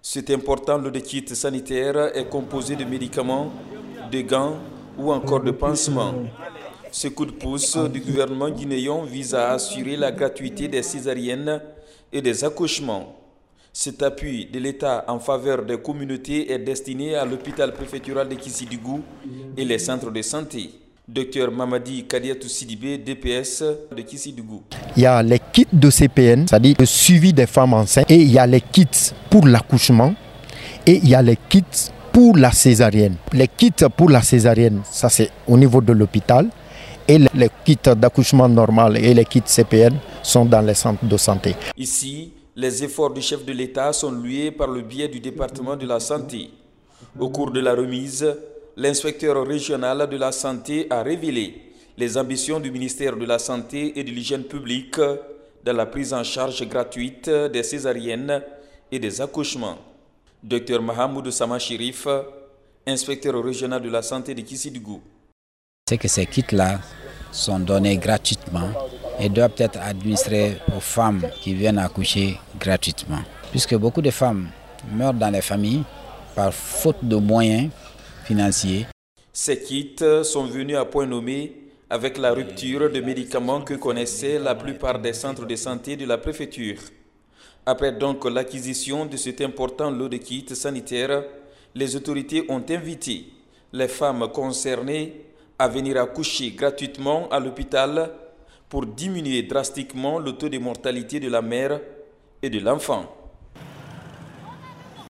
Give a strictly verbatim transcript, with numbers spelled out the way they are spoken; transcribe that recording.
Cet important lot de kits sanitaires est composé de médicaments, de gants ou encore de pansements. Ce coup de pouce du gouvernement guinéen vise à assurer la gratuité des césariennes et des accouchements. Cet appui de l'État en faveur des communautés est destiné à l'hôpital préfectoral de Kissidougou et les centres de santé. Docteur Mamadi Kadiatou Sidibé, D P S de Kissidougou. Il y a les kits de C P N, c'est-à-dire le suivi des femmes enceintes, et il y a les kits pour l'accouchement, et il y a les kits pour la césarienne. Les kits pour la césarienne, ça c'est au niveau de l'hôpital, et les kits d'accouchement normal et les kits C P N sont dans les centres de santé. Ici, les efforts du chef de l'État sont loués par le biais du département de la santé. Au cours de la remise, l'inspecteur régional de la santé a révélé les ambitions du ministère de la Santé et de l'Hygiène publique dans la prise en charge gratuite des césariennes et des accouchements. Docteur Mahamoud Sama Chérif, inspecteur régional de la santé de Kissidougou. C'est que ces kits-là sont donnés gratuitement et doivent être administrés aux femmes qui viennent accoucher gratuitement. Puisque beaucoup de femmes meurent dans les familles par faute de moyens financiers. Ces kits sont venus à point nommé avec la rupture de médicaments que connaissaient la plupart des centres de santé de la préfecture. Après donc l'acquisition de cet important lot de kits sanitaires, les autorités ont invité les femmes concernées à venir accoucher gratuitement à l'hôpital pour diminuer drastiquement le taux de mortalité de la mère et de l'enfant.